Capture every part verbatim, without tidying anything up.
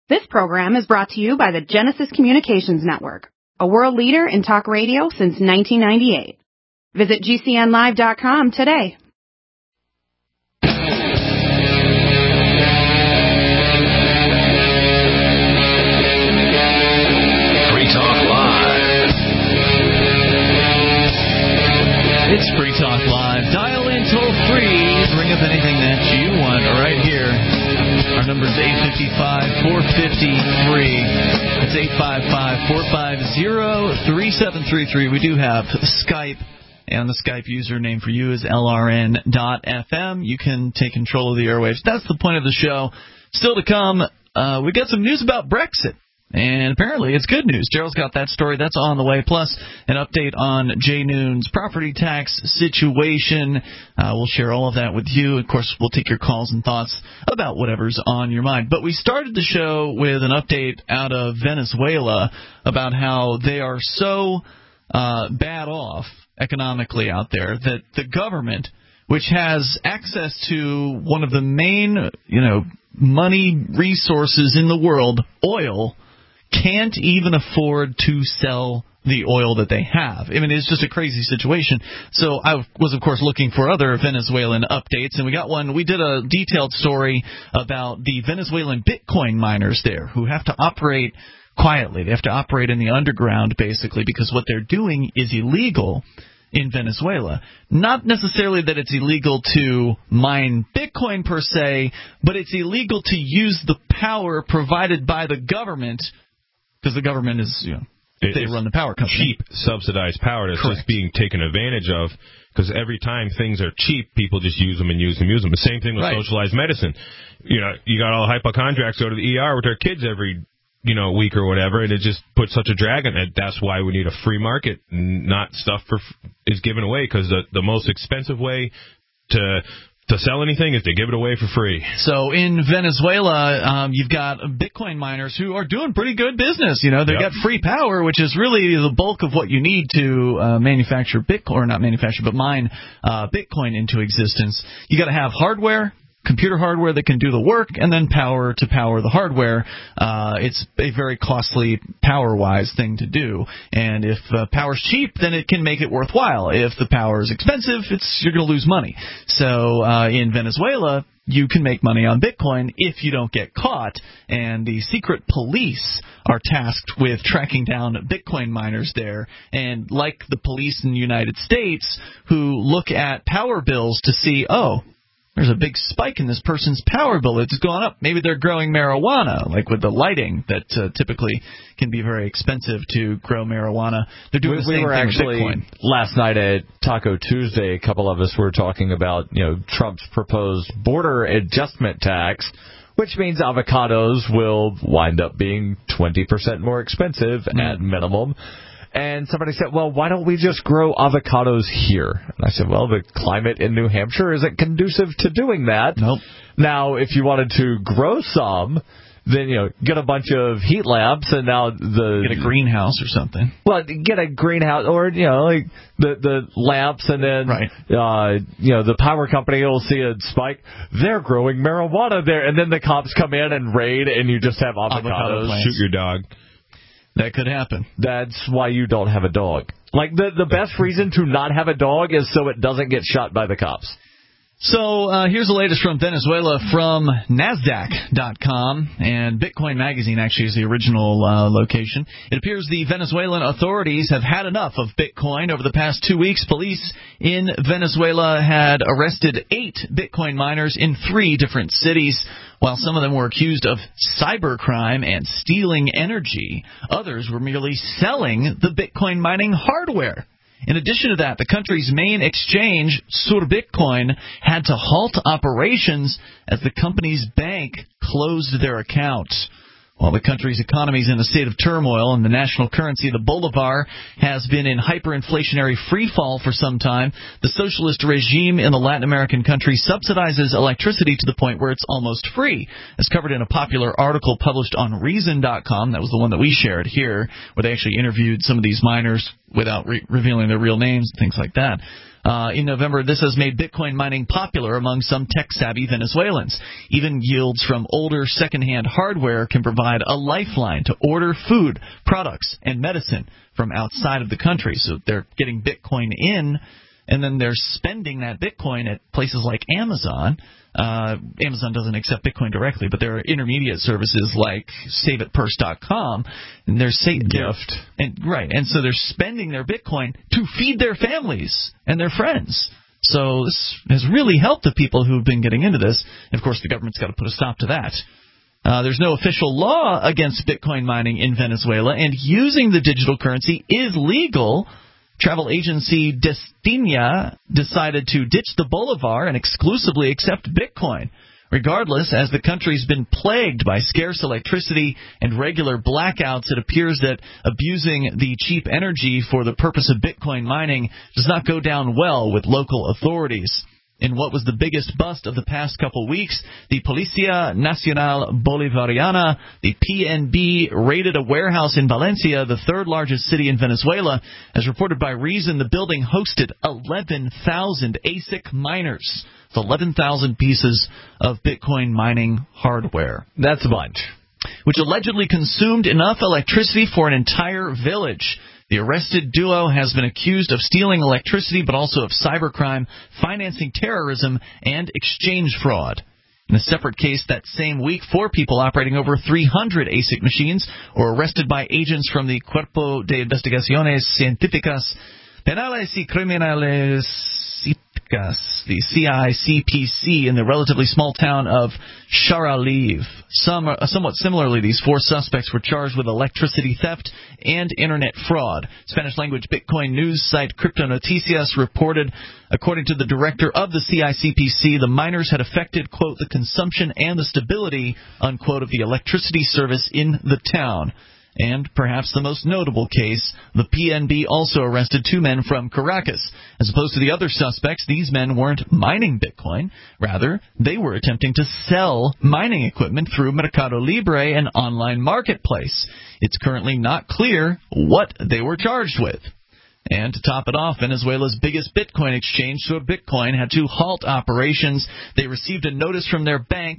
This program is brought to you by the Genesis Communications Network, a world leader in talk radio since nineteen ninety-eight. Visit G C N live dot com today. Free Talk Live. It's Free Talk Live. Dial in toll free. Bring up anything that you want right here. Our number is eight five five, four five three. It's eight five five, four five zero, three seven three three. We do have Skype, and the Skype username for you is L R N dot F M. You can take control of the airwaves. That's the point of the show. Still to come, uh, we got some news about Brexit. And apparently it's good news. Gerald's got that story. That's on the way. Plus, an update on Jay Noon's property tax situation. Uh, we'll share all of that with you. Of course, we'll take your calls and thoughts about whatever's on your mind. But we started the show with an update out of Venezuela about how they are so uh, bad off economically out there that the government, which has access to one of the main, you know, money resources in the world, oil, can't even afford to sell the oil that they have. I mean, it's just a crazy situation. So I was, of course, looking for other Venezuelan updates, and we got one. We did a detailed story about the Venezuelan Bitcoin miners there who have to operate quietly. They have to operate in the underground, basically, because what they're doing is illegal in Venezuela. Not necessarily that it's illegal to mine Bitcoin per se, but it's illegal to use the power provided by the government, because the government is, you know, they run the power company. Cheap, subsidized power that's Correct. just being taken advantage of, because every time things are cheap, people just use them and use them, use them. The same thing with Right. socialized medicine. You know, you got all the hypochondriacs go to the E R with their kids every, you know, week or whatever, and it just puts such a drag on it. That's why we need a free market, not stuff for is given away, because the, the most expensive way to to sell anything is to give it away for free. So in Venezuela, um, you've got Bitcoin miners who are doing pretty good business. You know, they've Yep. got free power, which is really the bulk of what you need to uh, manufacture Bitcoin, or not manufacture, but mine uh, Bitcoin into existence. You got to have hardware, computer hardware that can do the work, and then power to power the hardware. Uh, it's a very costly power-wise thing to do. And if uh, power's cheap, then it can make it worthwhile. If the power is expensive, it's you're going to lose money. So uh, in Venezuela, you can make money on Bitcoin if you don't get caught. And the secret police are tasked with tracking down Bitcoin miners there. And like the police in the United States, who look at power bills to see, oh, there's a big spike in this person's power bill. It's gone up. Maybe they're growing marijuana, like with the lighting that uh, typically can be very expensive to grow marijuana. They're doing we, the same we were thing actually, with Bitcoin. Last night at Taco Tuesday, a couple of us were talking about, you know, Trump's proposed border adjustment tax, which means avocados will wind up being twenty percent more expensive mm. at minimum. And somebody said, well, why don't we just grow avocados here? And I said, well, the climate in New Hampshire isn't conducive to doing that. Nope. Now, if you wanted to grow some, then, you know, get a bunch of heat lamps and now the... Get a greenhouse or something. Well, get a greenhouse or, you know, like the, the lamps and then, right. uh, you know, the power company will see a spike. They're growing marijuana there. And then the cops come in and raid and you just have avocados. Avocado Shoot your dog. That could happen. That's why you don't have a dog. Like, the, the best reason to not have a dog is so it doesn't get shot by the cops. So uh, here's the latest from Venezuela from NASDAQ dot com, and Bitcoin Magazine actually is the original uh, location. It appears the Venezuelan authorities have had enough of Bitcoin. Over the past two weeks, police in Venezuela had arrested eight Bitcoin miners in three different cities. While some of them were accused of cybercrime and stealing energy, others were merely selling the Bitcoin mining hardware. In addition to that, the country's main exchange, Surbitcoin, had to halt operations as the company's bank closed their accounts. While the country's economy is in a state of turmoil and the national currency, the bolivar, has been in hyperinflationary freefall for some time, the socialist regime in the Latin American country subsidizes electricity to the point where it's almost free. As covered in a popular article published on Reason dot com, that was the one that we shared here, where they actually interviewed some of these miners without re- revealing their real names and things like that. Uh, in November, this has made Bitcoin mining popular among some tech-savvy Venezuelans. Even yields from older second-hand hardware can provide a lifeline to order food, products, and medicine from outside of the country. So they're getting Bitcoin in, and then they're spending that Bitcoin at places like Amazon. Uh, Amazon doesn't accept Bitcoin directly, but there are intermediate services like save it purse dot com, and they're sa- gift, and right, and so they're spending their Bitcoin to feed their families and their friends. So this has really helped the people who've been getting into this. And of course, the government's got to put a stop to that. Uh, there's no official law against Bitcoin mining in Venezuela, and using the digital currency is legal. Travel agency Destinia decided to ditch the Bolivar and exclusively accept Bitcoin. Regardless, as the country's been plagued by scarce electricity and regular blackouts, it appears that abusing the cheap energy for the purpose of Bitcoin mining does not go down well with local authorities. In what was the biggest bust of the past couple weeks, the Policía Nacional Bolivariana, the P N B, raided a warehouse in Valencia, the third largest city in Venezuela. As reported by Reason, the building hosted eleven thousand A S I C miners. It's eleven thousand pieces of Bitcoin mining hardware. That's a bunch. Which allegedly consumed enough electricity for an entire village. The arrested duo has been accused of stealing electricity, but also of cybercrime, financing terrorism, and exchange fraud. In a separate case that same week, four people operating over three hundred A S I C machines were arrested by agents from the Cuerpo de Investigaciones Científicas Penales y Criminales, the C I C P C, in the relatively small town of Charalive. Some, uh, somewhat similarly, these four suspects were charged with electricity theft and internet fraud. Spanish-language Bitcoin news site Crypto Noticias reported, according to the director of the C I C P C, the miners had affected, quote, the consumption and the stability, unquote, of the electricity service in the town. And perhaps the most notable case, the P N B also arrested two men from Caracas. As opposed to the other suspects, these men weren't mining Bitcoin. Rather, they were attempting to sell mining equipment through Mercado Libre, an online marketplace. It's currently not clear what they were charged with. And to top it off, Venezuela's biggest Bitcoin exchange, Sur Bitcoin, had to halt operations. They received a notice from their bank,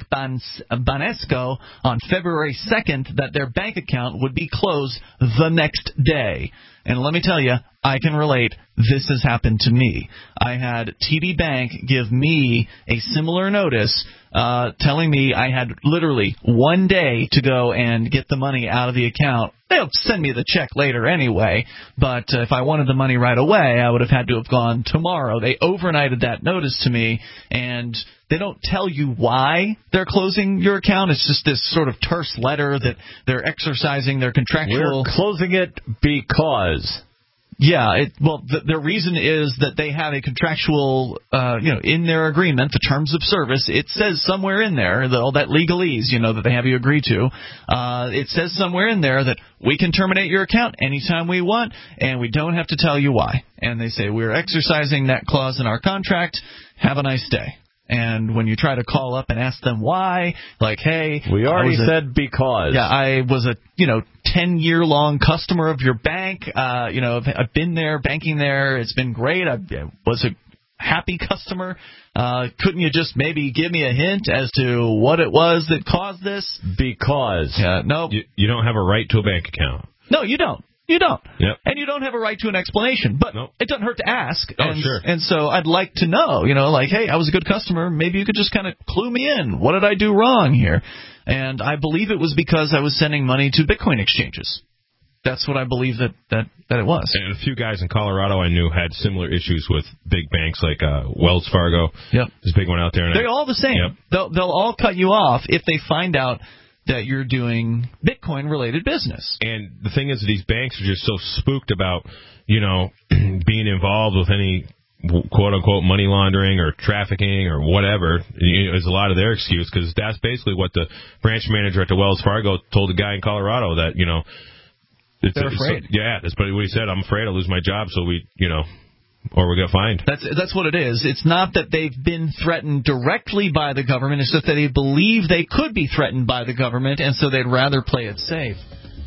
Banesco, on February second that their bank account would be closed the next day. And let me tell you, I can relate. This has happened to me. I had T D Bank give me a similar notice uh, telling me I had literally one day to go and get the money out of the account. They'll send me the check later anyway, but uh, if I wanted the money right away, I would have had to have gone tomorrow. They overnighted that notice to me, and they don't tell you why they're closing your account. It's just this sort of terse letter that they're exercising their contractual... We're closing it because... Yeah, it, well, the, their reason is that they have a contractual, uh, you know, in their agreement, the terms of service, it says somewhere in there, that all that legalese, you know, that they have you agree to, uh, it says somewhere in there that we can terminate your account anytime we want, and we don't have to tell you why. And they say, we're exercising that clause in our contract. Have a nice day. And when you try to call up and ask them why, like, hey, we already a, said because. Yeah, I was a, you know, ten-year-long customer of your bank. Uh, you know, I've, I've been there, banking there. It's been great. I, I was a happy customer. Uh, couldn't you just maybe give me a hint as to what it was that caused this? Because. Yeah, no. You, you don't have a right to a bank account. No, you don't. You don't. Yep. And you don't have a right to an explanation. But nope. It doesn't hurt to ask. Oh, and, sure. And so I'd like to know, you know, like, hey, I was a good customer. Maybe you could just kind of clue me in. What did I do wrong here? And I believe it was because I was sending money to Bitcoin exchanges. That's what I believe that, that, that it was. And a few guys in Colorado I knew had similar issues with big banks like uh, Wells Fargo. Yep. There's a big one out there. And They're I, all the same. Yep. They'll, they'll all cut you off if they find out that you're doing Bitcoin-related business. And the thing is, these banks are just so spooked about, you know, being involved with any quote-unquote money laundering or trafficking or whatever. You know, is a lot of their excuse, because that's basically what the branch manager at the Wells Fargo told the guy in Colorado, that, you know, it's, they're it's, afraid. Yeah, that's what he said. I'm afraid I'll lose my job, so we, you know, or we got fined. That's that's what it is. It's not that they've been threatened directly by the government. It's just that they believe they could be threatened by the government, and so they'd rather play it safe.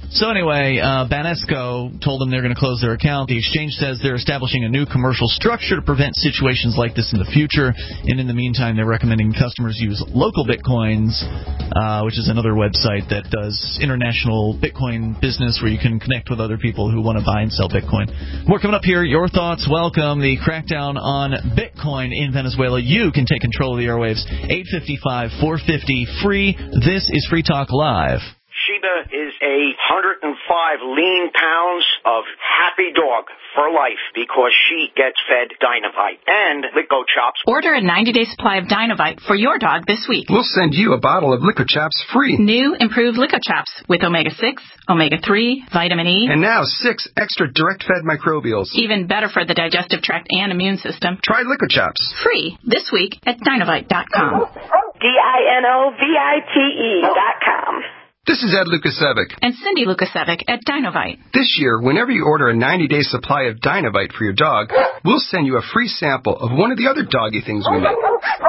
So anyway, uh, Banesco told them they're going to close their account. The exchange says they're establishing a new commercial structure to prevent situations like this in the future. And in the meantime, they're recommending customers use Local Bitcoins, uh, which is another website that does international Bitcoin business where you can connect with other people who want to buy and sell Bitcoin. More coming up here. Your thoughts. Welcome. The crackdown on Bitcoin in Venezuela. You can take control of the airwaves. eight five five, four five zero, free. This is Free Talk Live. Sheba is a one hundred five lean pounds of happy dog for life because she gets fed Dynavite and Lico Chops. Order a ninety-day supply of Dynavite for your dog this week. We'll send you a bottle of Lico Chops free. New improved Lico Chops with omega six, omega three, vitamin E. And now six extra direct-fed microbials. Even better for the digestive tract and immune system. Try Lico Chops. Free this week at Dynavite dot com. D I N O V I T E dot com. This is Ed Lukasevic. And Cindy Lukasevic at Dynavite. This year, whenever you order a ninety-day supply of Dynavite for your dog, we'll send you a free sample of one of the other doggy things we make.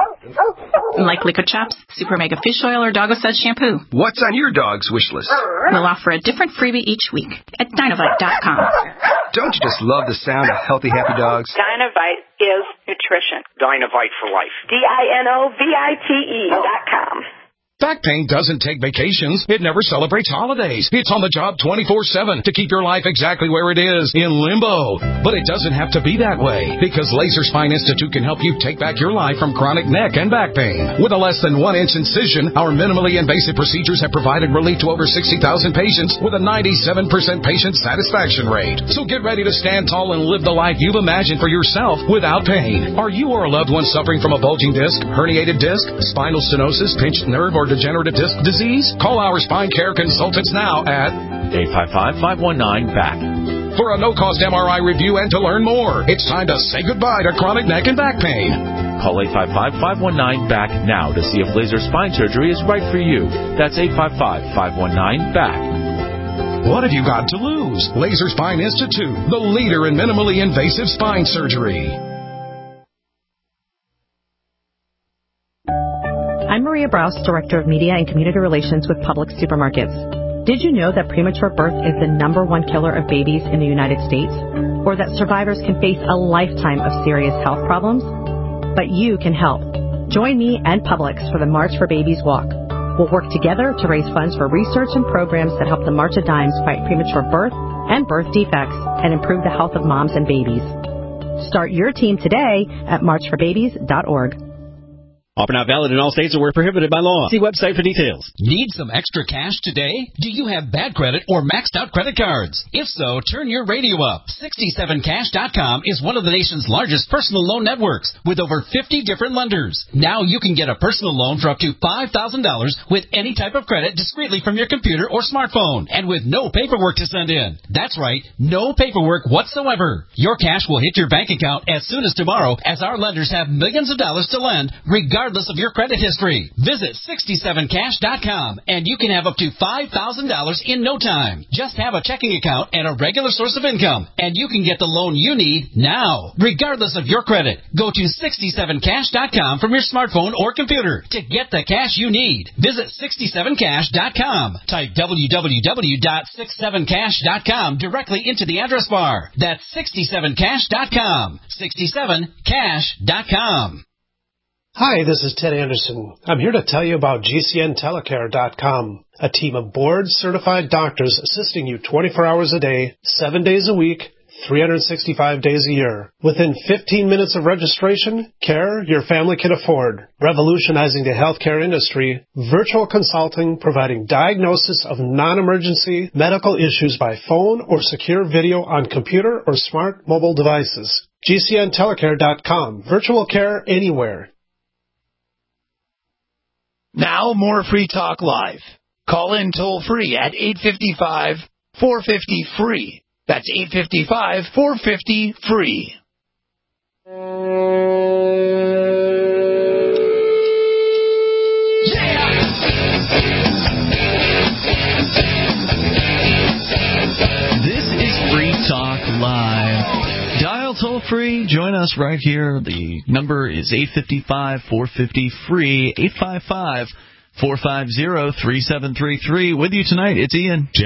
Like Lico Chops, Super Mega Fish Oil, or Doggo Suds Shampoo. What's on your dog's wish list? We'll offer a different freebie each week at Dynavite dot com. Don't you just love the sound of healthy, happy dogs? Dynavite is nutrition. Dynavite for life. D I N O V I T E dot com. Back pain doesn't take vacations. It never celebrates holidays. It's on the job twenty-four seven to keep your life exactly where it is, in limbo. But it doesn't have to be that way, because Laser Spine Institute can help you take back your life from chronic neck and back pain. With a less than one inch incision, our minimally invasive procedures have provided relief to over sixty thousand patients with a ninety-seven percent patient satisfaction rate. So get ready to stand tall and live the life you've imagined for yourself without pain. Are you or a loved one suffering from a bulging disc, herniated disc, spinal stenosis, pinched nerve, or degenerative disc disease? Call our spine care consultants now at eight five five, five one nine, B A C for a no-cost M R I review and to learn more. It's time to say goodbye to chronic neck and back pain. Call eight five five, five one nine, B A C now to see if laser spine surgery is right for you. That's eight five five, five one nine, B A C. What have you got to lose? Laser Spine Institute, the leader in minimally invasive spine surgery. I'm Maria Brous, Director of Media and Community Relations with Publix Supermarkets. Did you know that premature birth is the number one killer of babies in the United States? Or that survivors can face a lifetime of serious health problems? But you can help. Join me and Publix for the March for Babies Walk. We'll work together to raise funds for research and programs that help the March of Dimes fight premature birth and birth defects and improve the health of moms and babies. Start your team today at march for babies dot org. Offer not valid in all states or where prohibited by law. See website for details. Need some extra cash today? Do you have bad credit or maxed out credit cards? If so, turn your radio up. sixty-seven cash dot com is one of the nation's largest personal loan networks with over fifty different lenders. Now you can get a personal loan for up to five thousand dollars with any type of credit discreetly from your computer or smartphone and with no paperwork to send in. That's right, no paperwork whatsoever. Your cash will hit your bank account as soon as tomorrow, as our lenders have millions of dollars to lend regardless regardless of your credit history. Visit sixty-seven cash dot com and you can have up to five thousand dollars in no time. Just have a checking account and a regular source of income, and you can get the loan you need now, regardless of your credit. Go to sixty-seven cash dot com from your smartphone or computer to get the cash you need. Visit sixty-seven cash dot com. Type w w w dot sixty-seven cash dot com directly into the address bar. That's sixty-seven cash dot com. sixty-seven cash dot com. Hi, this is Ted Anderson. I'm here to tell you about G C N telecare dot com, a team of board-certified doctors assisting you twenty-four hours a day, seven days a week, three hundred sixty-five days a year. Within fifteen minutes of registration, care your family can afford. Revolutionizing the healthcare industry, virtual consulting providing diagnosis of non-emergency medical issues by phone or secure video on computer or smart mobile devices. G C N telecare dot com. Virtual care anywhere. Now more Free Talk Live. Call in toll free at eight five five, four five zero, free. That's eight five five, four five zero, free. This is Free Talk Live. Dial toll free. Join us right here. The number is eight five five, four five zero, free. eight five five, four five zero, three seven three three. With you tonight, it's Ian. Jay.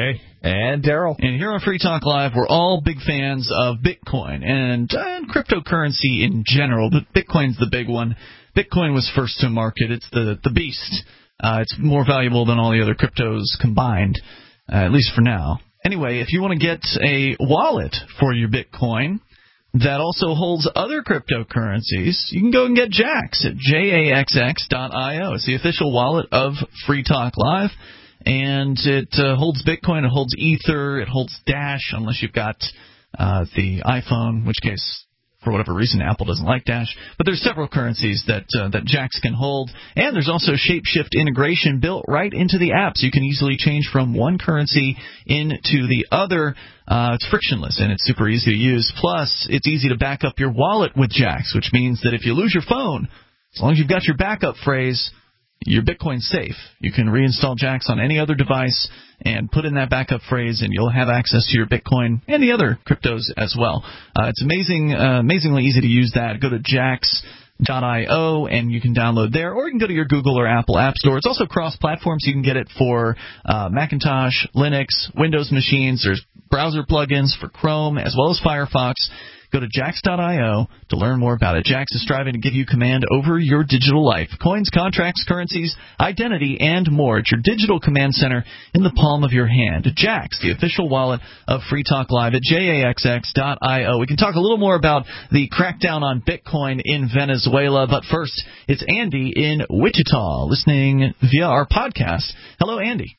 And Daryl. And here on Free Talk Live, we're all big fans of Bitcoin and, and cryptocurrency in general, but Bitcoin's the big one. Bitcoin was first to market. It's the, the beast. Uh, it's more valuable than all the other cryptos combined, uh, at least for now. Anyway, if you want to get a wallet for your Bitcoin that also holds other cryptocurrencies, you can go and get Jaxx at jaxx dot io. It's the official wallet of Free Talk Live, and it uh, holds Bitcoin, it holds Ether, it holds Dash, unless you've got uh, the iPhone, in which case, for whatever reason, Apple doesn't like Dash. But there's several currencies that uh, that Jaxx can hold, and there's also Shapeshift integration built right into the app, so you can easily change from one currency into the other. Uh, it's frictionless, and it's super easy to use. Plus, it's easy to back up your wallet with Jaxx, which means that if you lose your phone, as long as you've got your backup phrase, your Bitcoin's safe. You can reinstall Jaxx on any other device and put in that backup phrase, and you'll have access to your Bitcoin and the other cryptos as well. Uh, it's amazing, uh, amazingly easy to use that. Go to jaxx dot io, and you can download there, or you can go to your Google or Apple App Store. It's also cross-platform, so you can get it for uh, Macintosh, Linux, Windows machines. There's browser plugins for Chrome as well as Firefox. Go to jaxx dot io to learn more about it. Jaxx is striving to give you command over your digital life. Coins, contracts, currencies, identity, and more. It's your digital command center in the palm of your hand. Jaxx, the official wallet of Free Talk Live at jaxx dot io. We can talk a little more about the crackdown on Bitcoin in Venezuela, but first, it's Andy in Wichita, listening via our podcast. Hello, Andy.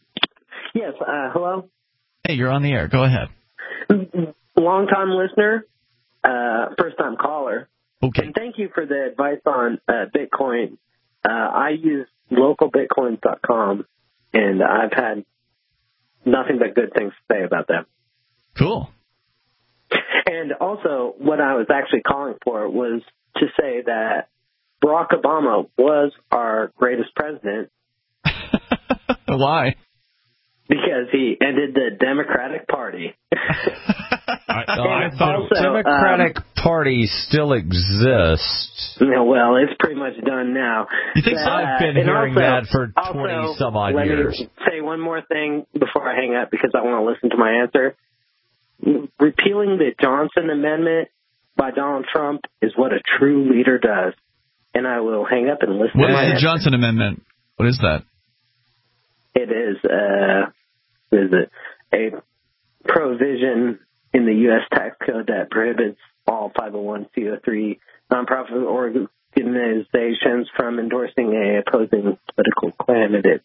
Yes, uh, hello. Hey, you're on the air. Go ahead. Long-time listener, uh, first-time caller. Okay. And thank you for the advice on uh, Bitcoin. Uh, I use local bitcoins dot com, and I've had nothing but good things to say about them. Cool. And also, what I was actually calling for was to say that Barack Obama was our greatest president. Why? Because he ended the Democratic Party. I, oh, I thought the Democratic um, Party still exists. No, well, it's pretty much done now. You think so? I've been hearing also, that for twenty some odd let years. Me say one more thing before I hang up because I want to listen to my answer. Repealing the Johnson Amendment by Donald Trump is what a true leader does. And I will hang up and listen what to my answer. What is the answer. Johnson Amendment? What is that? It is, uh, is it a provision in the U S tax code that prohibits all five oh one c oh three nonprofit organizations from endorsing a opposing political candidate.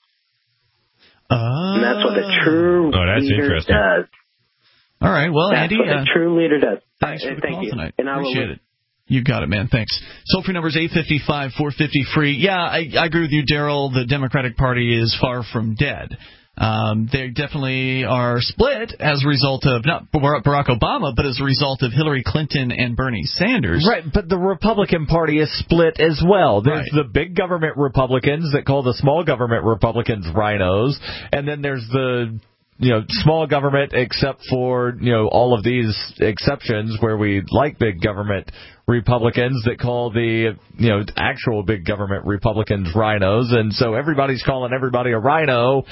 Uh, and that's what a true oh, that's leader interesting. does. All right, well, that's Andy, what a uh, true leader does. Thanks for uh, the thank call you. tonight. And I Appreciate will... it. You got it, man. Thanks. Toll-free number is eight five five, four five zero, free. Yeah, I, I agree with you, Daryl. The Democratic Party is far from dead. Um, they definitely are split as a result of not Barack Obama, but as a result of Hillary Clinton and Bernie Sanders. Right, but the Republican Party is split as well. There's right. the big government Republicans that call the small government Republicans rhinos, and then there's the you know small government except for you know all of these exceptions where we like big government Republicans that call the you know actual big government Republicans rhinos, and so everybody's calling everybody a rhino,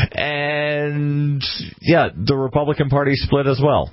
and yeah, the Republican Party split as well.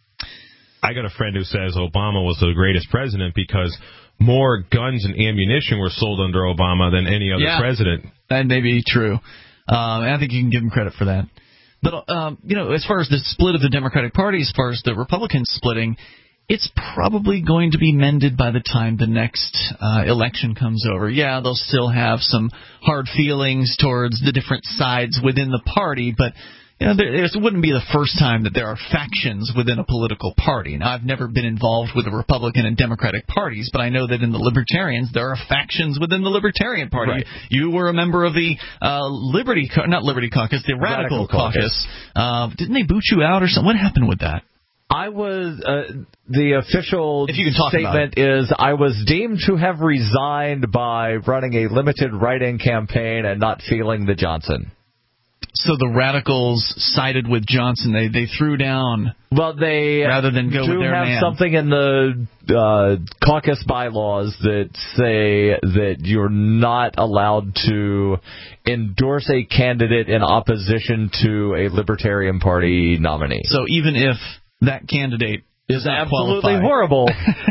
I got a friend who says Obama was the greatest president because more guns and ammunition were sold under Obama than any other yeah, president. That may be true. Um, I think you can give him credit for that. But, um, you know, as far as the split of the Democratic Party, as far as the Republicans splitting, it's probably going to be mended by the time the next uh, election comes over. Yeah, they'll still have some hard feelings towards the different sides within the party, but you know, there, it wouldn't be the first time that there are factions within a political party. Now, I've never been involved with the Republican and Democratic parties, but I know that in the Libertarians, there are factions within the Libertarian Party. Right. You were a member of the uh, Liberty, not Liberty Caucus, the Radical, Radical Caucus. Caucus. Uh, didn't they boot you out or something? What happened with that? I was, uh, the official if you can talk statement is I was deemed to have resigned by running a limited write-in campaign and not feeling the Johnson. So the radicals sided with Johnson. They they threw down. Well, they rather than go do with their have man. something in the uh, caucus bylaws that say that you're not allowed to endorse a candidate in opposition to a Libertarian Party nominee. So even if that candidate is absolutely qualify. horrible,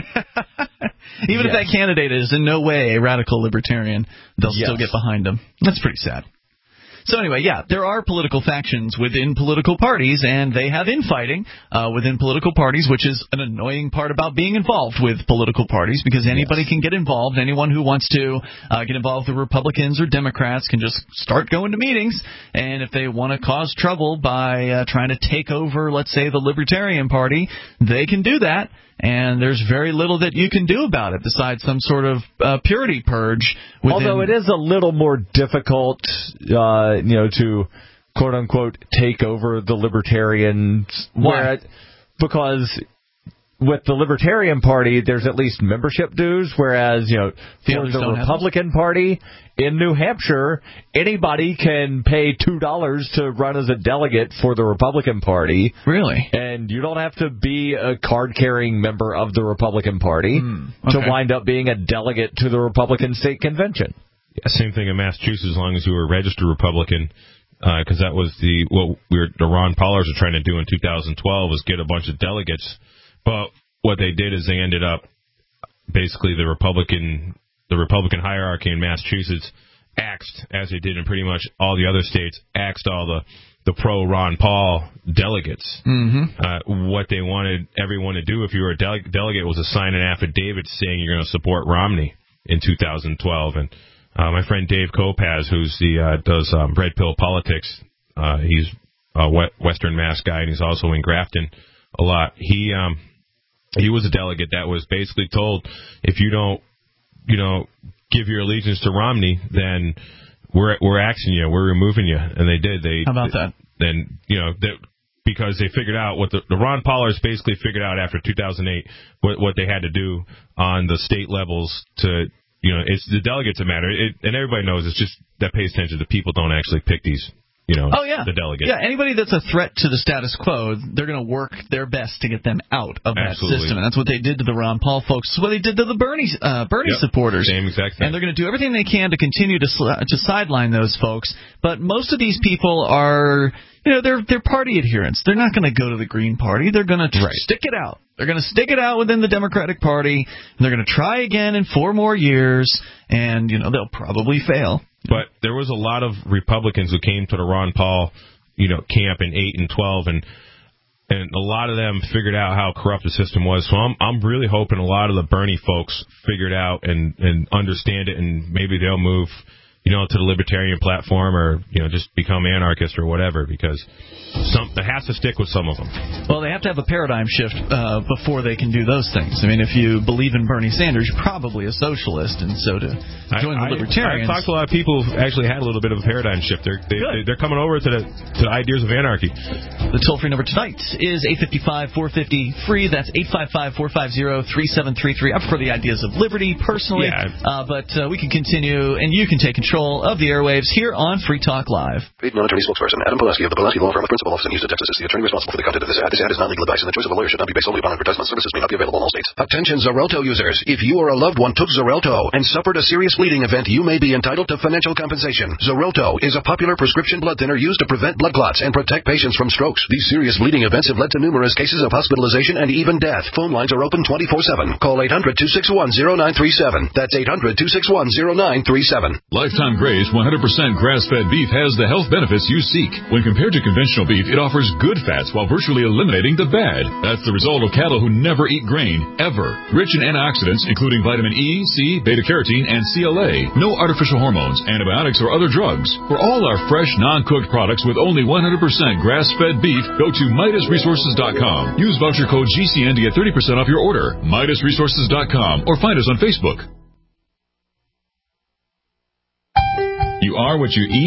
even yes. if that candidate is in no way a radical libertarian, they'll yes. still get behind him. That's pretty sad. So anyway, yeah, there are political factions within political parties, and they have infighting uh, within political parties, which is an annoying part about being involved with political parties, because anybody yes. can get involved. Anyone who wants to uh, get involved with Republicans or Democrats can just start going to meetings, and if they want to cause trouble by uh, trying to take over, let's say, the Libertarian Party, they can do that. And there's very little that you can do about it besides some sort of uh, purity purge. Within... Although it is a little more difficult, uh, you know, to quote unquote take over the Libertarians. Why? Because with the Libertarian Party, there's at least membership dues, whereas, you know, for the Republican Party in New Hampshire, anybody can pay two dollars to run as a delegate for the Republican Party. Really? And you don't have to be a card-carrying member of the Republican Party mm, okay. to wind up being a delegate to the Republican State Convention. Yeah, same thing in Massachusetts, as long as you were a registered Republican. Because uh, that was the what we were, the Ron Paullers were trying to do in two thousand twelve was get a bunch of delegates. But what they did is they ended up basically the Republican the Republican hierarchy in Massachusetts axed, as they did in pretty much all the other states, axed all the the pro Ron Paul delegates. Mm-hmm. Uh, what they wanted everyone to do if you were a dele- delegate was to sign an affidavit saying you're going to support Romney in two thousand twelve. And uh, my friend Dave Kopaz, who's the uh, does um, Red Pill Politics, uh, he's a Western Mass guy, and he's also in Grafton a lot. He um he was a delegate that was basically told, if you don't, you know, give your allegiance to Romney, then we're we're axing you, we're removing you, and they did. They how about that? Then you know that because they figured out what the, the Ron Paulers basically figured out after two thousand eight what what they had to do on the state levels to. You know, it's the delegates that matter, it, and everybody knows it's just that pays attention. The people don't actually pick these, you know, oh, yeah. the delegates. Yeah, anybody that's a threat to the status quo, they're going to work their best to get them out of that Absolutely. system. And that's what they did to the Ron Paul folks. It's what they did to the Bernie uh, Bernie yep. supporters. Same exact thing. And they're going to do everything they can to continue to sl- to sideline those folks. But most of these people are, you know, they're they're party adherents. They're not going to go to the Green Party. They're going to right. stick it out. They're going to stick it out within the Democratic Party. And they're going to try again in four more years. And, you know, they'll probably fail. But there was a lot of Republicans who came to the Ron Paul, you know, camp in eight and twelve, and and a lot of them figured out how corrupt the system was. So I'm I'm really hoping a lot of the Bernie folks figured out and, and understand it, and maybe they'll move, you know, to the libertarian platform, or, you know, just become anarchists or whatever, because some it has to stick with some of them. Well, they have to have a paradigm shift uh, before they can do those things. I mean, if you believe in Bernie Sanders, you're probably a socialist, and so to join I, the libertarians. I've talked to a lot of people who actually had a little bit of a paradigm shift. They're they, they're coming over to the to the ideas of anarchy. The toll-free number tonight is eight five five, four five zero, free. That's eight five five, four five zero, three seven three three. Up for the ideas of liberty, personally. Yeah. Uh, but uh, we can continue, and you can take control of the airwaves here on Free Talk Live. Paid non-attorney spokesperson Adam Pulaski of the Pulaski Law Firm with principal office in Houston, Texas, is the attorney responsible for the content of this ad. This ad is not legal advice, and the choice of a lawyer should not be based solely upon advertisement. Services may not be available in all states. Attention Xarelto users. If you or a loved one took Xarelto and suffered a serious bleeding event, you may be entitled to financial compensation. Xarelto is a popular prescription blood thinner used to prevent blood clots and protect patients from strokes. These serious bleeding events have led to numerous cases of hospitalization and even death. Phone lines are open twenty-four seven. Call eight hundred, two six one, zero nine three seven. That's eight hundred, two six one, zero nine three seven. Lifetime Graze one hundred percent grass-fed beef has the health benefits you seek. When compared to conventional beef, it offers good fats while virtually eliminating the bad. That's the result of cattle who never eat grain, ever. Rich in antioxidants, including vitamin E, C, beta-carotene, and C L A. No artificial hormones, antibiotics, or other drugs. For all our fresh, non-cooked products with only one hundred percent grass-fed beef, go to Midas Resources dot com. Use voucher code G C N to get thirty percent off your order. Midas Resources dot com, or find us on Facebook. You are what you eat.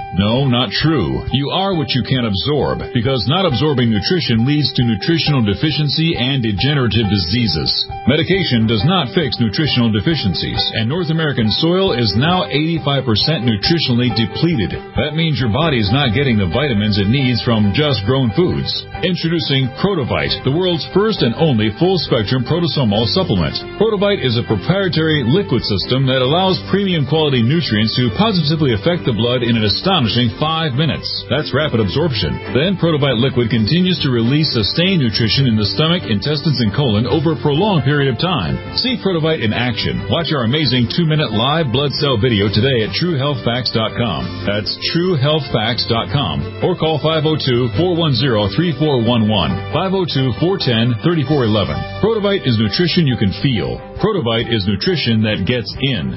No, not true. You are what you can absorb, because not absorbing nutrition leads to nutritional deficiency and degenerative diseases. Medication does not fix nutritional deficiencies, and North American soil is now eighty-five percent nutritionally depleted. That means your body is not getting the vitamins it needs from just grown foods. Introducing Protovite, the world's first and only full-spectrum protosomal supplement. Protovite is a proprietary liquid system that allows premium quality nutrients to positively affect the blood in an astonishing five minutes. That's rapid absorption. Then Protovite liquid continues to release sustained nutrition in the stomach, intestines, and colon over a prolonged period of time. See Protovite in action. Watch our amazing two-minute live blood cell video today at true health facts dot com. That's true health facts dot com. Or call five oh two, four one zero, three four one one, five oh two, four one zero, three four one one. Protovite is nutrition you can feel. Protovite is nutrition that gets in.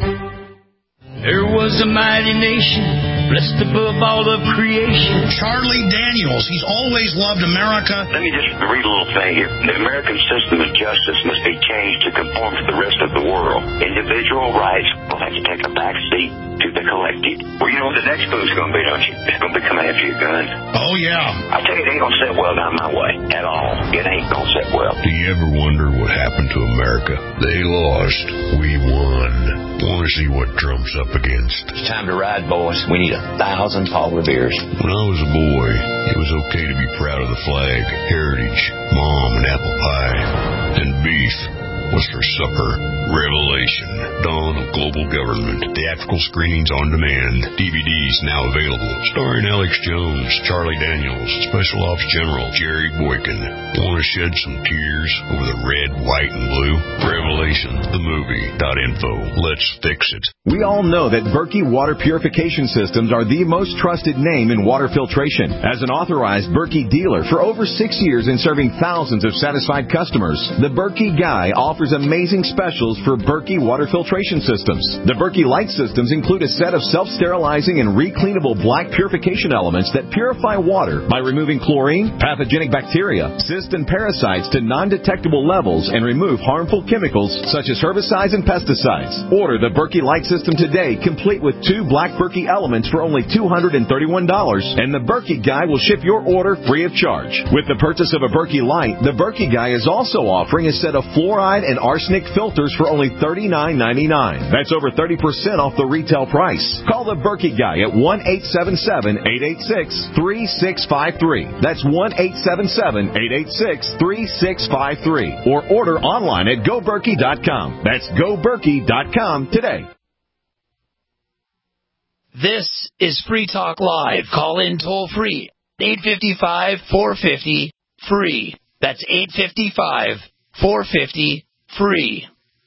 There was a mighty nation, blessed above all of creation. Charlie Daniels, he's always loved America. Let me just read a little thing here. The American system of justice must be changed to conform to the rest of the world. Individual rights will have to take a back seat to the collective. Well, you know what the next move's going to be, don't you? It's going to be coming after your guns. Oh, yeah. I tell you, it ain't going to set well down my way at all. It ain't going to set well. Do you ever wonder what happened to America? They lost. We won. Want to see what Trump's up against? It's time to ride, boys. We need a thousand polar bears. When I was a boy, it was okay to be proud of the flag, heritage, mom, and apple pie. And beef was for supper. Revelation, Dawn of Global Government. Theatrical screenings on demand. D V Ds now available. Starring Alex Jones, Charlie Daniels, Special Ops General Jerry Boykin. Want to shed some tears over the red, white, and blue? Revelation, the movie. Info. Let's fix it. We all know that Berkey Water Purification Systems are the most trusted name in water filtration. As an authorized Berkey dealer for over six years and serving thousands of satisfied customers, the Berkey Guy offers amazing specials for Berkey water filtration systems. The Berkey Light systems include a set of self-sterilizing and recleanable black purification elements that purify water by removing chlorine, pathogenic bacteria, cysts, and parasites to non-detectable levels and remove harmful chemicals such as herbicides and pesticides. Order the Berkey Light system today, complete with two black Berkey elements for only two hundred thirty-one dollars, and the Berkey Guy will ship your order free of charge. With the purchase of a Berkey Light, the Berkey Guy is also offering a set of fluoride and arsenic filters for only thirty-nine ninety-nine. That's over thirty percent off the retail price. Call the Berkey Guy at one eight seven seven, eight eight six, three six five three. That's one eight seven seven, eight eight six, three six five three. Or order online at go berkey dot com. That's go berkey dot com today. This is Free Talk Live. Call in toll free. eight five five, four five zero, free. That's eight five five, four five zero, free.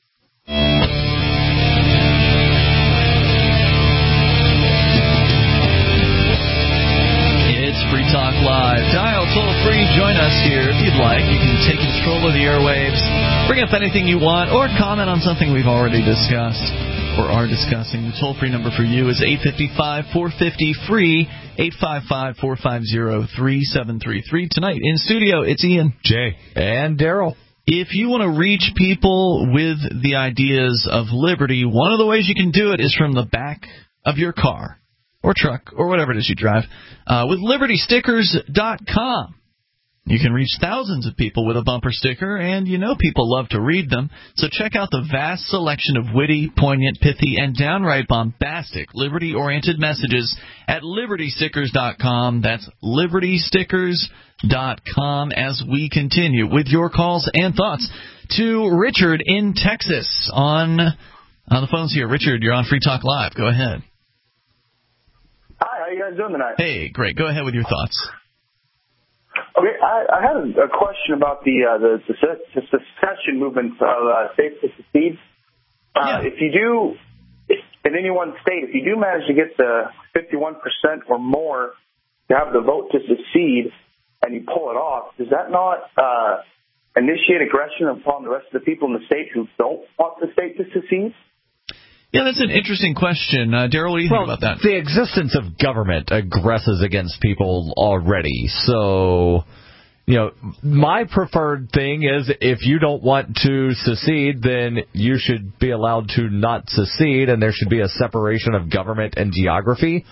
It's Free Talk Live. Dial toll free. Join us here if you'd like. You can take control of the airwaves, bring up anything you want, or comment on something we've already discussed or are discussing. The toll-free number for you is eight five five, four five zero, free, eight five five, four five zero, three seven three three. Tonight in studio, it's Ian, Jay, and Daryl. If you want to reach people with the ideas of liberty, one of the ways you can do it is from the back of your car or truck or whatever it is you drive uh, with liberty stickers dot com. You can reach thousands of people with a bumper sticker, and you know people love to read them. So check out the vast selection of witty, poignant, pithy, and downright bombastic liberty-oriented messages at liberty stickers dot com. That's liberty stickers dot com as we continue with your calls and thoughts to Richard in Texas on, on the phones here. Richard, you're on Free Talk Live. Go ahead. Hi, how you guys doing tonight? Hey, great. Go ahead with your thoughts. Okay, I, I had a, a question about the uh, the, the, the secession movement of uh, states to secede. Uh, yeah. If you do, if, in any one state, if you do manage to get the fifty-one percent or more to have the vote to secede, and you pull it off, does that not uh, initiate aggression upon the rest of the people in the state who don't want the state to secede? Yeah, that's an interesting question. Uh, Daryl, what do you well, think about that? The existence of government aggresses against people already. So, you know, my preferred thing is if you don't want to secede, then you should be allowed to not secede, and there should be a separation of government and geography.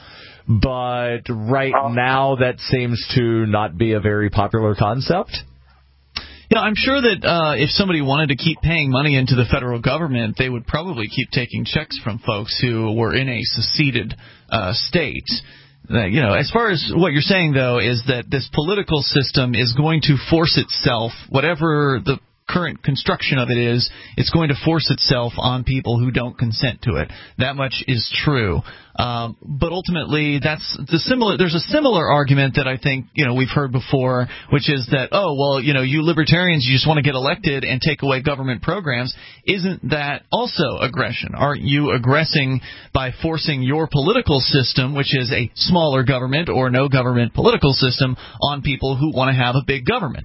but right Um, now that seems to not be a very popular concept. Yeah, I'm sure that uh, if somebody wanted to keep paying money into the federal government, they would probably keep taking checks from folks who were in a seceded uh, state. Uh, you know, as far as what you're saying, though, is that this political system is going to force itself, whatever the current construction of it is, it's going to force itself on people who don't consent to it. That much is true. Um, but ultimately, that's the similar. There's a similar argument that I think you know we've heard before, which is that oh well, you know, you libertarians, you just want to get elected and take away government programs. Isn't that also aggression? Aren't you aggressing by forcing your political system, which is a smaller government or no government political system, on people who want to have a big government?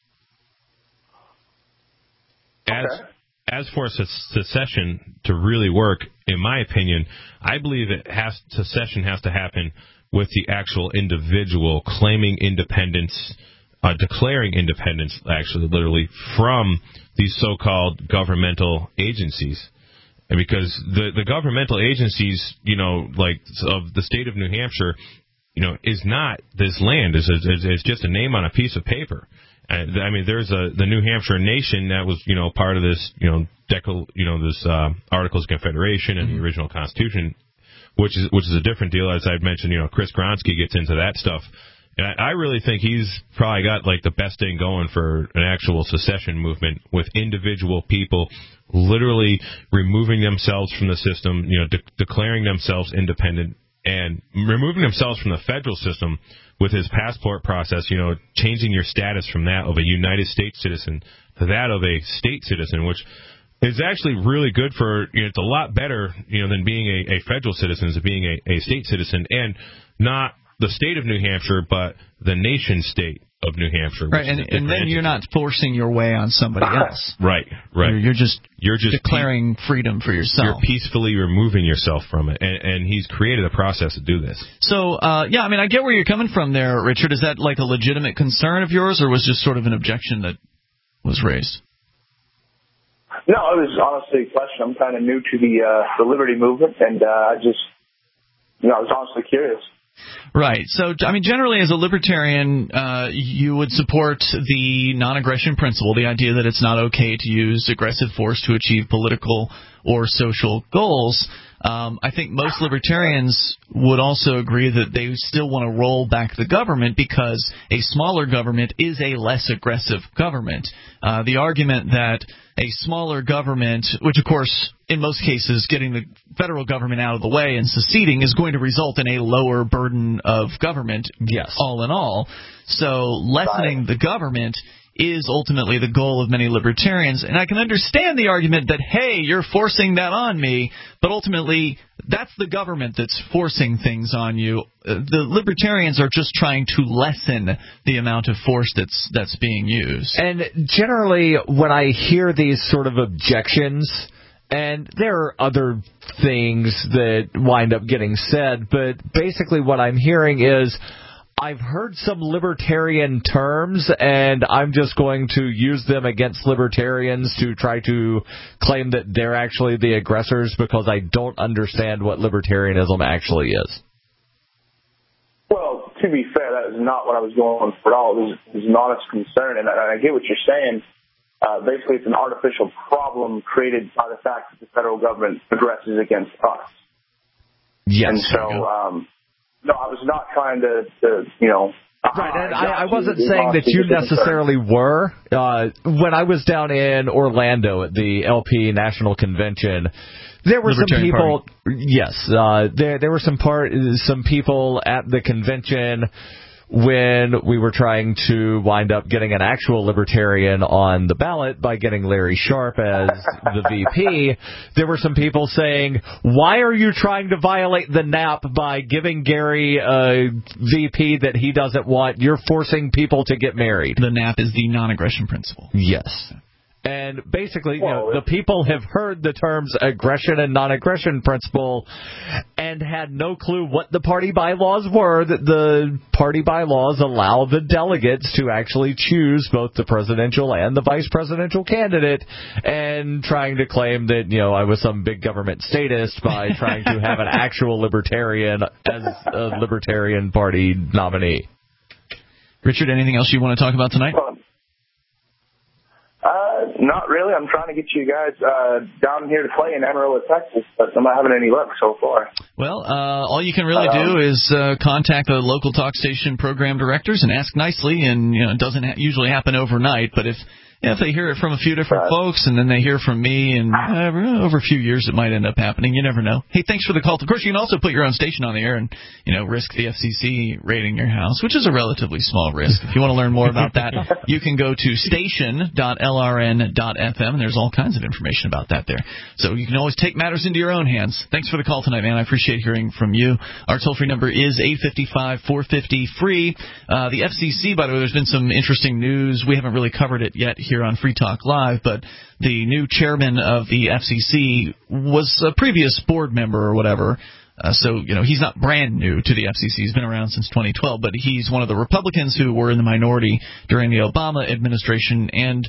As as for secession to really work, in my opinion, I believe it has secession has to happen with the actual individual claiming independence, uh, declaring independence, actually, literally, from these so-called governmental agencies. And because the the governmental agencies, you know, like of the state of New Hampshire, you know, is not this land. It's, it's, it's just a name on a piece of paper. Uh, I mean, there's a the New Hampshire Nation that was, you know, part of this, you know, decal, you know, this uh, Articles of Confederation and mm-hmm. the original Constitution, which is which is a different deal. As I've mentioned, you know, Chris Gronsky gets into that stuff, and I, I really think he's probably got like the best thing going for an actual secession movement with individual people literally removing themselves from the system, you know, de- declaring themselves independent and removing themselves from the federal system. With his passport process, you know, changing your status from that of a United States citizen to that of a state citizen, which is actually really good for, you know, it's a lot better, you know, than being a, a federal citizen as being a, a state citizen, and not the state of New Hampshire, but the nation state of New Hampshire. Right, and, and then you're not forcing your way on somebody else. Right, right. You're, you're just you're just declaring pe- freedom for yourself. You're peacefully removing yourself from it, and, and he's created a process to do this. So, uh, yeah, I mean, I get where you're coming from there, Richard. Is that like a legitimate concern of yours, or was just sort of an objection that was raised? No, it was honestly a question. I'm kind of new to the uh, the liberty movement, and uh, I just, you know, I was honestly curious. Right. So, I mean, generally as a libertarian, uh, you would support the non-aggression principle, the idea that it's not okay to use aggressive force to achieve political or social goals. Um, I think most libertarians would also agree that they still want to roll back the government because a smaller government is a less aggressive government. Uh, the argument that a smaller government, which of course in most cases getting the federal government out of the way and seceding is going to result in a lower burden of government, yes, all in all. So lessening the government is ultimately the goal of many libertarians. And I can understand the argument that, hey, you're forcing that on me, but ultimately that's the government that's forcing things on you. Uh, the libertarians are just trying to lessen the amount of force that's that's being used. And generally, when I hear these sort of objections, and there are other things that wind up getting said, but basically what I'm hearing is, I've heard some libertarian terms, and I'm just going to use them against libertarians to try to claim that they're actually the aggressors because I don't understand what libertarianism actually is. Well, to be fair, that is not what I was going for at all. It was, it was an honest concern, and I, I get what you're saying. Uh, basically, it's an artificial problem created by the fact that the federal government aggresses against us. Yes. And so... Um, No, I was not trying to, to you know... Right, and I, I wasn't saying that you necessarily were. Uh, when I was down in Orlando at the L P National Convention, there were some people... Party. Yes, uh, there there were some part some people at the convention when we were trying to wind up getting an actual libertarian on the ballot by getting Larry Sharpe as the V P, there were some people saying, why are you trying to violate the N A P by giving Gary a V P that he doesn't want? You're forcing people to get married. The N A P is the non-aggression principle. Yes. And basically, you know, the people have heard the terms aggression and non-aggression principle and had no clue what the party bylaws were, that the party bylaws allow the delegates to actually choose both the presidential and the vice presidential candidate, and trying to claim that, you know, I was some big government statist by trying to have an actual libertarian as a Libertarian Party nominee. Richard, anything else you want to talk about tonight? Uh, not really. I'm trying to get you guys uh, down here to play in Amarillo, Texas, but I'm not having any luck so far. Well, uh, all you can really um, do is uh, contact the local talk station program directors and ask nicely, and you know, it doesn't ha- usually happen overnight, but if Yeah, if they hear it from a few different right. folks, and then they hear from me, and uh, over a few years it might end up happening. You never know. Hey, thanks for the call. Of course, you can also put your own station on the air and, you know, risk the F C C raiding your house, which is a relatively small risk. If you want to learn more about that, you can go to station dot L R N dot F M, and there's all kinds of information about that there. So you can always take matters into your own hands. Thanks for the call tonight, man. I appreciate hearing from you. Our toll-free number is eight five five, four five zero, free. Uh, the F C C, by the way, there's been some interesting news. We haven't really covered it yet here on Free Talk Live, but the new chairman of the F C C was a previous board member or whatever. Uh, so, you know, he's not brand new to the F C C. He's been around since twenty twelve, but he's one of the Republicans who were in the minority during the Obama administration, and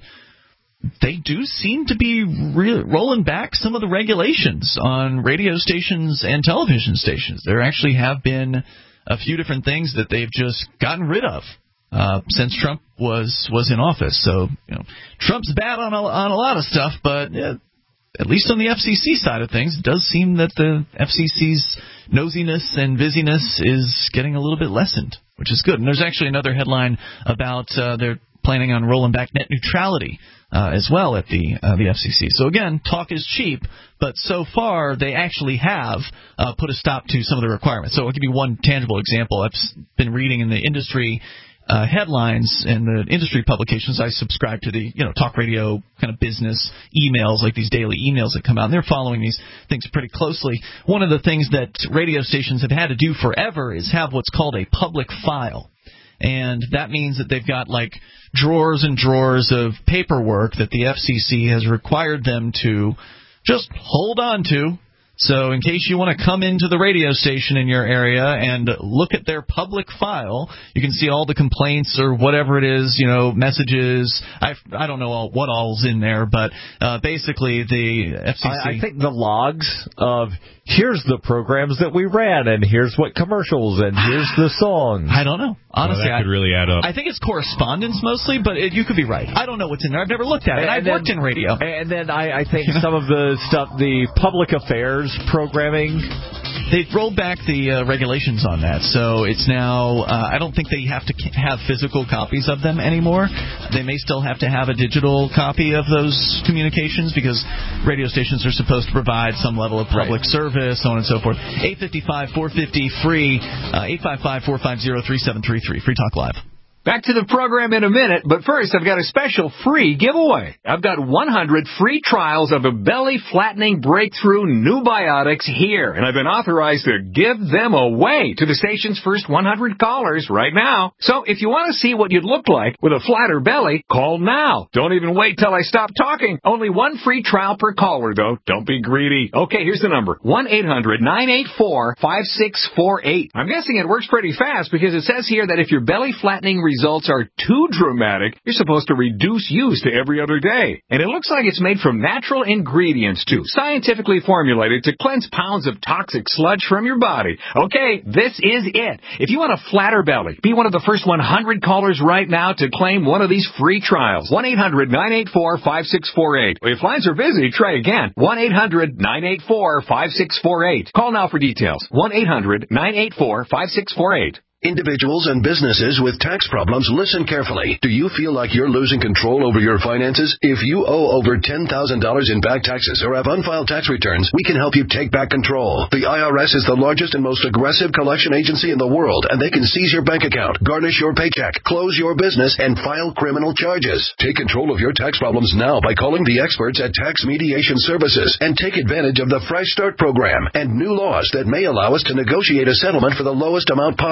they do seem to be re- rolling back some of the regulations on radio stations and television stations. There actually have been a few different things that they've just gotten rid of uh, since Trump was was in office. So, you know, Trump's bad on a, on a lot of stuff, but uh, at least on the F C C side of things, it does seem that the F C C's nosiness and busyness is getting a little bit lessened, which is good. And there's actually another headline about uh, they're planning on rolling back net neutrality uh, as well at the uh, the F C C. So again, talk is cheap, but so far they actually have uh, put a stop to some of the requirements. So I'll give you one tangible example. I've been reading in the industry uh, headlines and the industry publications. I subscribe to the you know talk radio kind of business emails, like these daily emails that come out, and they're following these things pretty closely. One of the things that radio stations have had to do forever is have what's called a public file. And that means that they've got, like, drawers and drawers of paperwork that the F C C has required them to just hold on to. So in case you want to come into the radio station in your area and look at their public file, you can see all the complaints or whatever it is, you know, messages. I, I don't know all, what all's in there, but uh, basically the F C C... I, I think the logs of here's the programs that we ran, and here's what commercials, and here's the songs. I don't know. Honestly, well, that could I, really add up. I think it's correspondence mostly, but it, you could be right. I don't know what's in there. I've never looked at it. And I've then, worked in radio. And then I, I think some of the stuff, the public affairs programming, they've rolled back the uh, regulations on that. So it's now, uh, I don't think they have to have physical copies of them anymore. They may still have to have a digital copy of those communications because radio stations are supposed to provide some level of public right. service, so on and so forth. eight five five, four five zero, free, uh, eight five five, four five zero, three seven three three. Free Talk Live. Back to the program in a minute, but first I've got a special free giveaway. I've got one hundred free trials of a belly-flattening breakthrough Nubiotics here, and I've been authorized to give them away to the station's first one hundred callers right now. So if you want to see what you'd look like with a flatter belly, call now. Don't even wait till I stop talking. Only one free trial per caller, though. Don't be greedy. Okay, here's the number. one eight hundred, nine eight four, five six four eight. I'm guessing it works pretty fast because it says here that if your belly-flattening results are too dramatic, you're supposed to reduce use to every other day. And it looks like it's made from natural ingredients, too, scientifically formulated to cleanse pounds of toxic sludge from your body. Okay, this is it. If you want a flatter belly, be one of the first one hundred callers right now to claim one of these free trials. one eight hundred, nine eight four, five six four eight. If lines are busy, try again. one eight hundred, nine eight four, five six four eight. Call now for details. one eight hundred, nine eight four, five six four eight. Individuals and businesses with tax problems, listen carefully. Do you feel like you're losing control over your finances? If you owe over ten thousand dollars in back taxes or have unfiled tax returns, we can help you take back control. The I R S is the largest and most aggressive collection agency in the world, and they can seize your bank account, garnish your paycheck, close your business, and file criminal charges. Take control of your tax problems now by calling the experts at Tax Mediation Services and take advantage of the Fresh Start program and new laws that may allow us to negotiate a settlement for the lowest amount possible.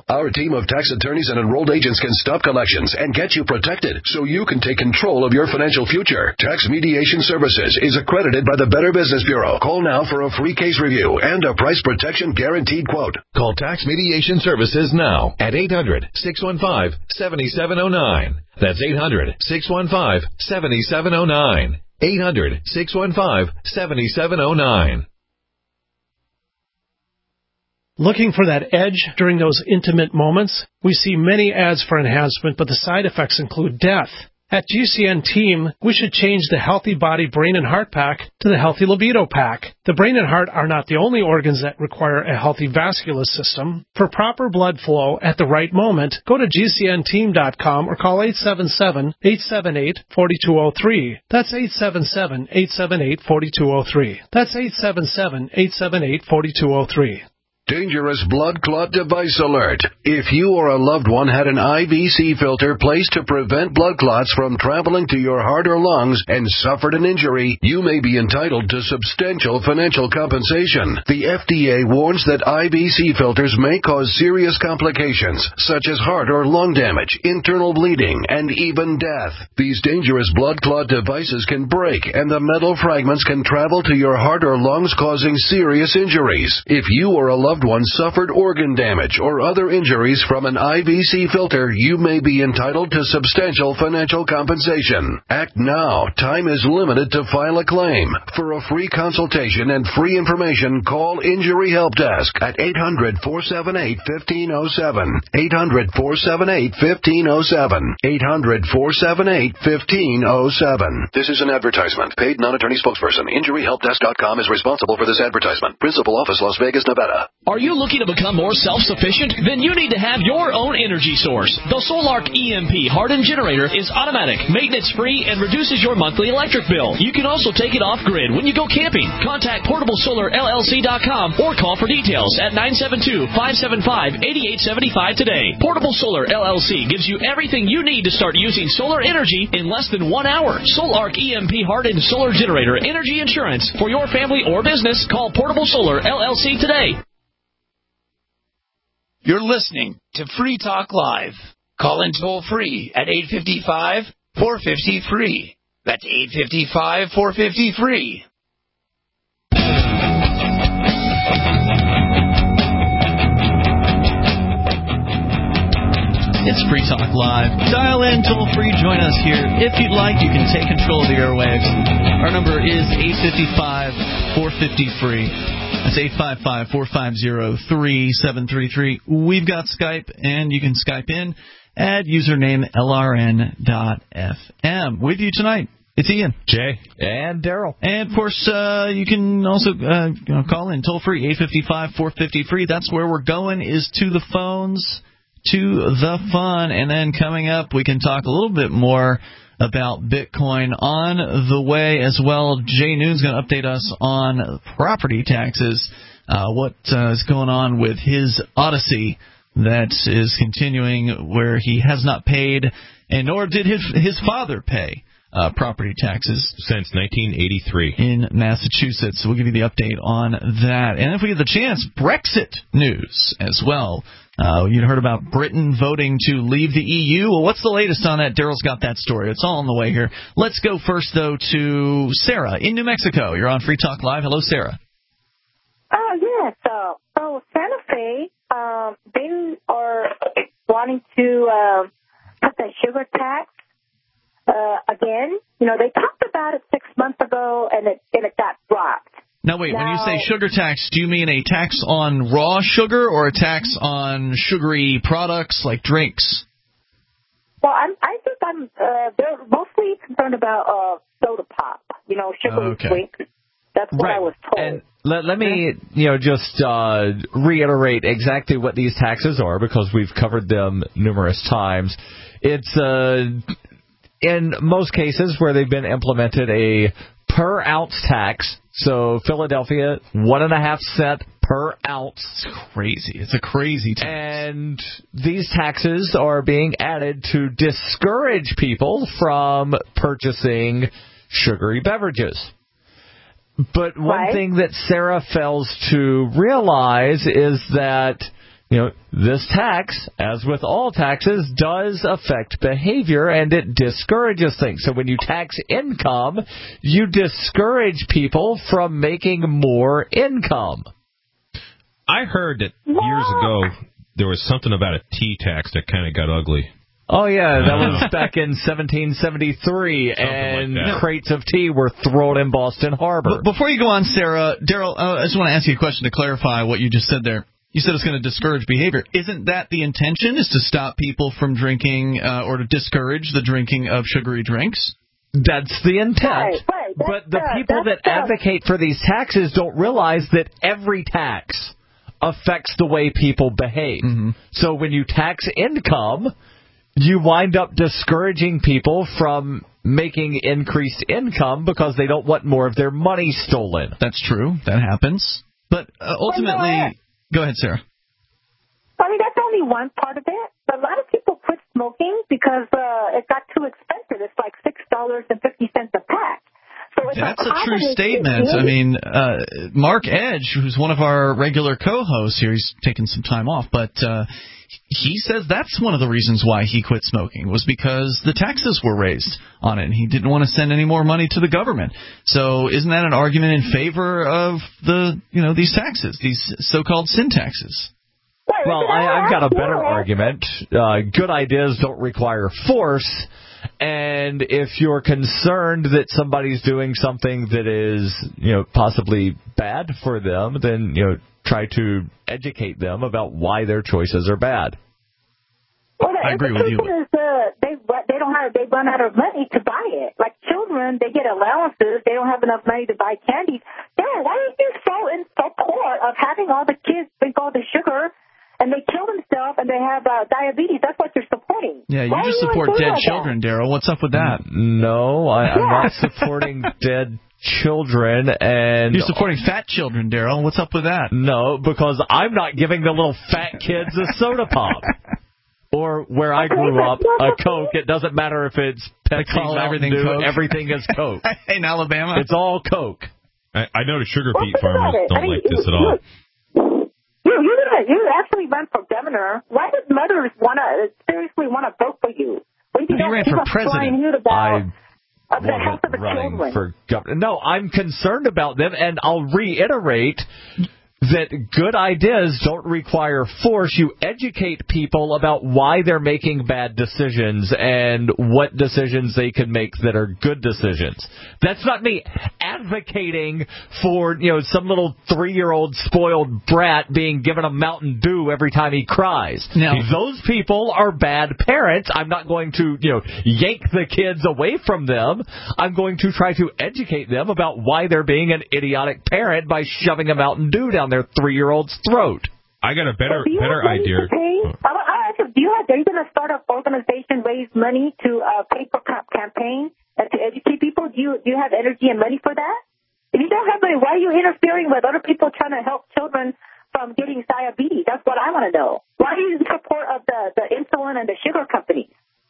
Our team of tax attorneys and enrolled agents can stop collections and get you protected so you can take control of your financial future. Tax Mediation Services is accredited by the Better Business Bureau. Call now for a free case review and a price protection guaranteed quote. Call Tax Mediation Services now at eight hundred, six one five, seven seven zero nine. That's eight hundred, six one five, seven seven zero nine. eight hundred, six one five, seven seven zero nine. Looking for that edge during those intimate moments? We see many ads for enhancement, but the side effects include death. At G C N Team, we should change the Healthy Body Brain and Heart Pack to the Healthy Libido Pack. The brain and heart are not the only organs that require a healthy vascular system. For proper blood flow at the right moment, go to G C N team dot com or call eight seven seven, eight seven eight, four two zero three. That's eight seven seven, eight seven eight, four two zero three. That's eight seven seven, eight seven eight, four two zero three. Dangerous blood clot device alert. If you or a loved one had an I V C filter placed to prevent blood clots from traveling to your heart or lungs and suffered an injury, you may be entitled to substantial financial compensation. The F D A warns that I V C filters may cause serious complications, such as heart or lung damage, internal bleeding, and even death. These dangerous blood clot devices can break, and the metal fragments can travel to your heart or lungs, causing serious injuries. If you or a loved one suffered organ damage or other injuries from an I V C filter, you may be entitled to substantial financial compensation. Act now. Time is limited to file a claim. For a free consultation and free information, call Injury Help Desk at eight hundred, four seven eight, one five zero seven. eight hundred, four seven eight, one five zero seven. eight hundred, four seven eight, one five zero seven. This is an advertisement. Paid non-attorney spokesperson. Injury Help Desk dot com is responsible for this advertisement. Principal office, Las Vegas, Nevada. Are you looking to become more self-sufficient? Then you need to have your own energy source. The Solark E M P hardened generator is automatic, maintenance-free, and reduces your monthly electric bill. You can also take it off-grid when you go camping. Contact Portable Solar L L C dot com or call for details at nine seven two, five seven five, eight eight seven five today. Portable Solar L L C gives you everything you need to start using solar energy in less than one hour. Solark E M P hardened solar generator energy insurance for your family or business. Call Portable Solar L L C today. You're listening to Free Talk Live. Call in toll free at eight five five, four five zero, free. That's eight five five, four five zero, free. It's Free Talk Live. Dial in toll free. Join us here. If you'd like, you can take control of the airwaves. Our number is eight five five, four five zero, free. That's eight five five, four five zero, three seven three three. We've got Skype, and you can Skype in at username L R N dot F M. With you tonight, it's Ian, Jay, and Daryl. And, of course, uh, you can also uh, you know, call in toll-free, eight five five, four five zero, free. That's where we're going, is to the phones, to the fun. And then coming up, we can talk a little bit more about Bitcoin on the way as well. Jay Noon's going to update us on property taxes, uh, what uh, is going on with his odyssey that is continuing where he has not paid, and nor did his, his father pay uh, property taxes since nineteen eighty-three in Massachusetts. So we'll give you the update on that. And if we get the chance, Brexit news as well. Uh, you heard about Britain voting to leave the E U. Well, what's the latest on that? Daryl's got that story. It's all on the way here. Let's go first, though, to Sarah in New Mexico. You're on Free Talk Live. Hello, Sarah. Oh, yes. Uh, so Santa Fe, um, they are wanting to uh, put that sugar tax uh, again. You know, they talked about it six months ago, and it, and it got dropped. Now, wait, now, when you say sugar tax, do you mean a tax on raw sugar or a tax on sugary products like drinks? Well, I'm, I think I'm, uh, they're mostly concerned about uh, soda pop, you know, sugary okay. drinks. That's what right. I was told. And let, let me, you know, just uh, reiterate exactly what these taxes are, because we've covered them numerous times. It's, uh, in most cases where they've been implemented, a per ounce tax. So Philadelphia, one and a half cent per ounce. It's crazy. It's a crazy tax. And these taxes are being added to discourage people from purchasing sugary beverages. But one right. thing that Sarah fails to realize is that you know, this tax, as with all taxes, does affect behavior, and it discourages things. So when you tax income, you discourage people from making more income. I heard that years ago there was something about a tea tax that kind of got ugly. Oh, yeah, that was back in seventeen seventy-three, Something and like that. crates of tea were thrown in Boston Harbor. But before you go on, Sarah, Daryl, uh, I just want to ask you a question to clarify what you just said there. You said it's going to discourage behavior. Isn't that the intention, is to stop people from drinking uh, or to discourage the drinking of sugary drinks? That's the intent. Right, right. That's But the the- people that that's the- advocate for these taxes don't realize that every tax affects the way people behave. Mm-hmm. So when you tax income, you wind up discouraging people from making increased income because they don't want more of their money stolen. That's true. That happens. But uh, ultimately... Well, no, Go ahead, Sarah. I mean, that's only one part of it. A lot of people quit smoking because uh, it got too expensive. It's like six dollars and fifty cents a pack. So it's That's a, a true common statement. issue. I mean, uh, Mark Edge, who's one of our regular co-hosts here, he's taken some time off, but uh, he says that's one of the reasons why he quit smoking, was because the taxes were raised on it, and he didn't want to send any more money to the government. So isn't that an argument in favor of the, you know, these taxes, these so-called sin taxes? Well, I, I've got a better argument. Uh, good ideas don't require force. And if you're concerned that somebody's doing something that is, you know, possibly bad for them, then, you know, try to educate them about why their choices are bad. Well, the I agree with you. implication Is, uh, they they don't have they run out of money to buy it. Like children, they get allowances. They don't have enough money to buy candy. Dad, why are you so in support of having all the kids drink all the sugar? And they kill themselves, and they have uh, diabetes. That's what you're supporting. Yeah, you Why just are support doing dead that? children, Daryl. What's up with that? No, I, I'm not supporting dead children. And You're supporting fat children, Daryl. What's up with that? No, because I'm not giving the little fat kids a soda pop. Or where I grew up, a Coke. It doesn't matter if it's Pepsi, call Mountain everything Dew, Coke. everything is Coke. In Alabama? It's all Coke. I, I know the sugar Well, beet think about farmers it. don't I mean, like this you- at all. You you gonna you actually run for governor. Why would mothers wanna seriously wanna vote for you? When you He don't ran give for a flying president. hoot about I of the health of the running children. for governor. No, I'm concerned about them, and I'll reiterate that good ideas don't require force. You educate people about why they're making bad decisions and what decisions they can make that are good decisions. That's not me advocating for, you know, some little three-year-old spoiled brat being given a Mountain Dew every time he cries. Now, those people are bad parents. I'm not going to, you know, yank the kids away from them. I'm going to try to educate them about why they're being an idiotic parent by shoving a Mountain Dew down their three-year-old's throat. I got a better Do you better have money idea. to pay? I, I, I, do you have? Are you going to start an organization, raise money to uh, pay for camp- campaign and to educate people? Do you do you have energy and money for that? If you don't have money, why are you interfering with other people trying to help children from getting diabetes? That's what I want to know. Why are you in support of the the insulin and the sugar companies?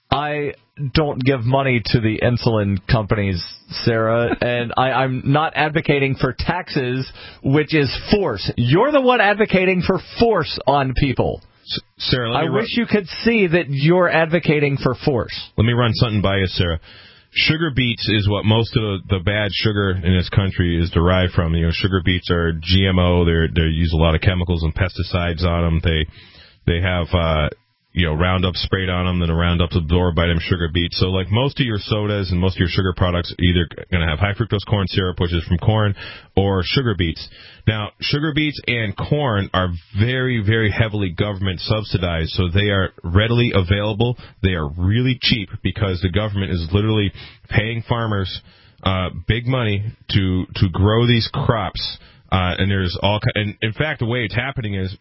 I don't give money to the insulin companies, Sarah, and I, I'm not advocating for taxes, which is force. You're the one advocating for force on people. S- Sarah, let I me wish run, you could see that you're advocating for force. let me run something by you, Sarah. Sugar beets is what most of the, the bad sugar in this country is derived from. You know, sugar beets are G M O. They're they use a lot of chemicals and pesticides on them. They they have uh, you know Roundup sprayed on them, then the Roundup's absorbed by them sugar beets. So like most of your sodas and most of your sugar products are either going to have high fructose corn syrup, which is from corn, or sugar beets. Now, sugar beets and corn are very, very heavily government subsidized, so they are readily available. They are really cheap because the government is literally paying farmers uh, big money to to grow these crops. Uh, and there's all, and in fact, the way it's happening is.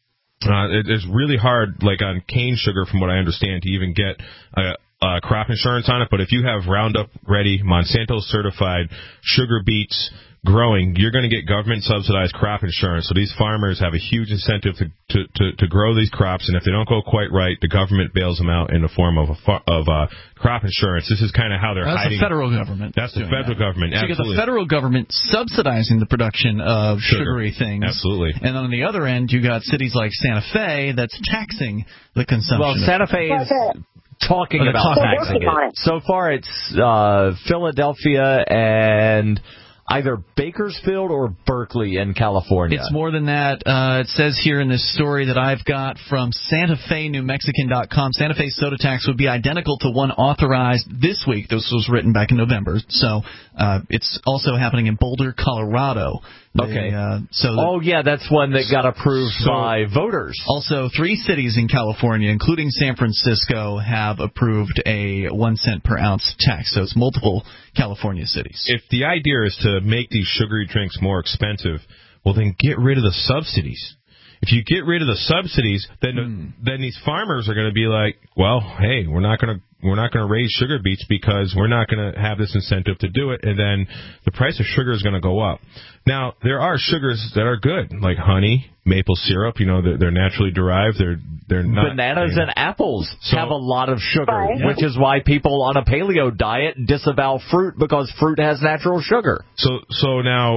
Uh, it, it's really hard, like on cane sugar, from what I understand, to even get uh, uh, crop insurance on it. But if you have Roundup Ready, Monsanto certified sugar beets, growing, you're going to get government-subsidized crop insurance. So these farmers have a huge incentive to, to, to, to grow these crops, and if they don't go quite right, the government bails them out in the form of a of uh, crop insurance. This is kind of how they're That's hiding. the federal government. That's the federal that. government. So you Absolutely. get the federal government subsidizing the production of Sugar. sugary things. Absolutely. And on the other end, you got cities like Santa Fe that's taxing the consumption. Well, of Santa Fe is talking Well, they're about talking taxing about it. So far, it's uh, Philadelphia and either Bakersfield or Berkeley in California. It's more than that. Uh, it says here in this story that I've got from Santa Fe New Mexican dot com, Santa Fe soda tax would be identical to one authorized this week. This was written back in November. So uh, it's also happening in Boulder, Colorado. They, Okay. Uh, so oh, yeah, that's one that got approved so, by voters. Also, three cities in California, including San Francisco, have approved a one cent per ounce tax. So it's multiple California cities. If the idea is to make these sugary drinks more expensive, well, then get rid of the subsidies. If you get rid of the subsidies, then Hmm. then these farmers are going to be like, well, hey, we're not going to we're not going to raise sugar beets because we're not going to have this incentive to do it, and then the price of sugar is going to go up. Now, there are sugars that are good, like honey, maple syrup. You know, they're, they're naturally derived. They're they're not Bananas you know. and apples So- have a lot of sugar, Right. which is why people on a paleo diet disavow fruit because fruit has natural sugar. So so now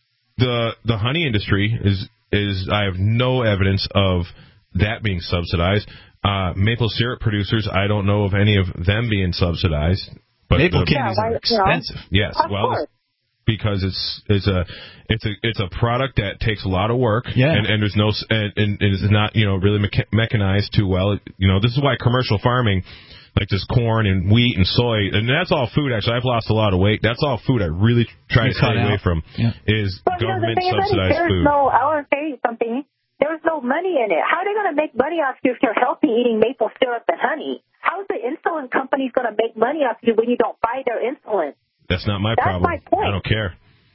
the the honey industry is is I have no evidence of that being subsidized. Uh, maple syrup producers, I don't know of any of them being subsidized. But Maple the, candies are expensive. Yes, Of well, course. it's because it's it's a it's a it's a product that takes a lot of work, Yeah. and, and there's no s- and, and it's not you know really mecha- mechanized too well. You know, this is why commercial farming, like this corn and wheat and soy, and that's all food. Actually, I've lost a lot of weight. That's all food I really try You to stay cut away out. from. Yeah. Is Well, you know, the government thing is, subsidized there's food. no, I want to tell you something. There's no money in it. How are they going to make money off you if you're healthy eating maple syrup and honey? How is the insulin company going to make money off you when you don't buy their insulin? That's not my That's problem. my point. I don't care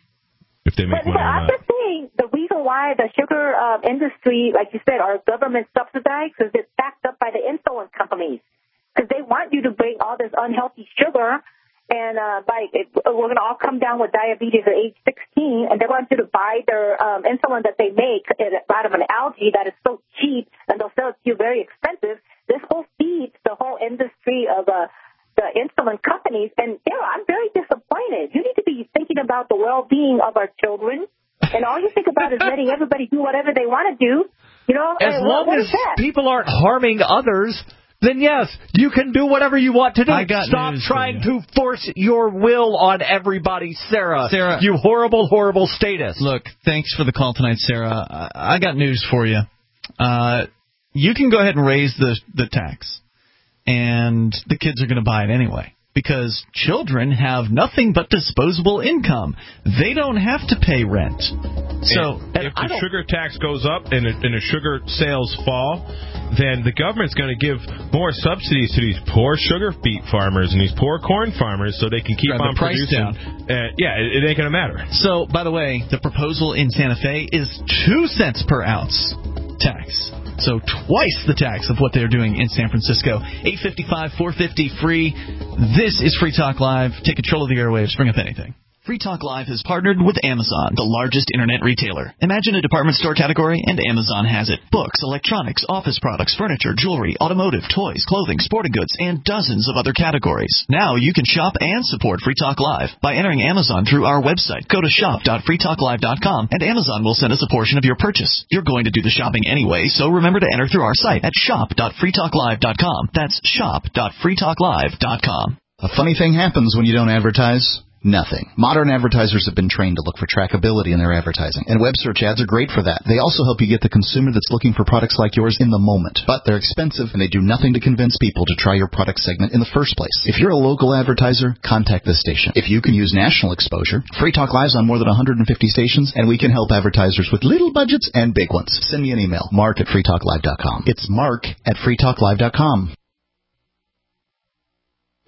if they make But, money but or I'm not. just saying the reason why the sugar um, industry, like you said, are government subsidized is it's backed up by the insulin companies because they want you to bring all this unhealthy sugar. And uh, by it, we're going to all come down with diabetes at age sixteen, and they want you to buy their um, insulin that they make out of an algae that is so cheap, and they'll sell it to you very expensive. This whole feeds the whole industry of uh, the insulin companies, and you know, I'm very disappointed. You need to be thinking about the well-being of our children, and all you think about is letting everybody do whatever they want to do. You know, As and long what, what as is that? people aren't harming others, then yes, you can do whatever you want to do. I got Stop news for trying to force your will on everybody, Sarah. Sarah. You horrible, horrible status. Look, thanks for the call tonight, Sarah. I, I got news for you. Uh, you can go ahead and raise the the tax, and the kids are going to buy it anyway. Because children have nothing but disposable income. They don't have to pay rent. So And if the sugar tax goes up and, it, and the sugar sales fall, then the government's going to give more subsidies to these poor sugar beet farmers and these poor corn farmers so they can keep Drive on the price producing. Uh, yeah, it, it ain't going to matter. So, by the way, the proposal in Santa Fe is two cents per ounce tax. So twice the tax of what they're doing in San Francisco. eight fifty-five, four fifty, free. This is Free Talk Live. Take control of the airwaves. Bring up anything. Free Talk Live has partnered with Amazon, the largest internet retailer. Imagine a department store category, and Amazon has it. Books, electronics, office products, furniture, jewelry, automotive, toys, clothing, sporting goods, and dozens of other categories. Now you can shop and support Free Talk Live by entering Amazon through our website. Go to shop dot free talk live dot com, and Amazon will send us a portion of your purchase. You're going to do the shopping anyway, so remember to enter through our site at shop dot free talk live dot com. That's shop dot free talk live dot com. A funny thing happens when you don't advertise. Nothing. Modern advertisers have been trained to look for trackability in their advertising, and web search ads are great for that. They also help you get the consumer that's looking for products like yours in the moment. But they're expensive, and they do nothing to convince people to try your product segment in the first place. If you're a local advertiser, contact this station. If you can use national exposure, Free Talk Live's on more than one hundred fifty stations, and we can help advertisers with little budgets and big ones. Send me an email, mark at free talk live dot com. It's mark at free talk live dot com.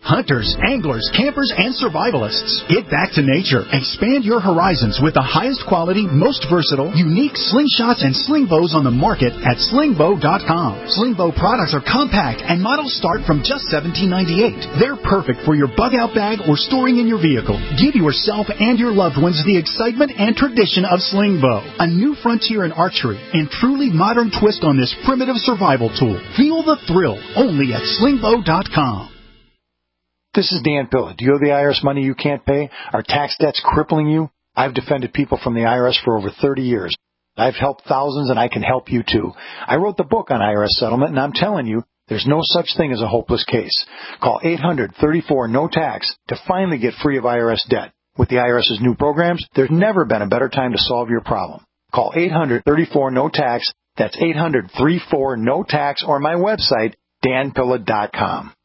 Hunters, anglers, campers, and survivalists. Get back to nature. Expand your horizons with the highest quality, most versatile, unique slingshots and sling bows on the market at sling bow dot com. Sling bow products are compact and models start from just seventeen ninety-eight. They're perfect for your bug out bag or storing in your vehicle. Give yourself and your loved ones the excitement and tradition of sling bow. A new frontier in archery and truly modern twist on this primitive survival tool. Feel the thrill only at sling bow dot com. This is Dan Pilla. Do you owe the I R S money you can't pay? Are tax debts crippling you? I've defended people from the I R S for over thirty years. I've helped thousands, and I can help you too. I wrote the book on I R S settlement, and I'm telling you, there's no such thing as a hopeless case. Call eight hundred thirty-four no tax to finally get free of I R S debt. With the IRS's new programs, there's never been a better time to solve your problem. Call eight hundred thirty-four no tax. That's eight hundred thirty-four no tax, or my website, dan pilla dot com.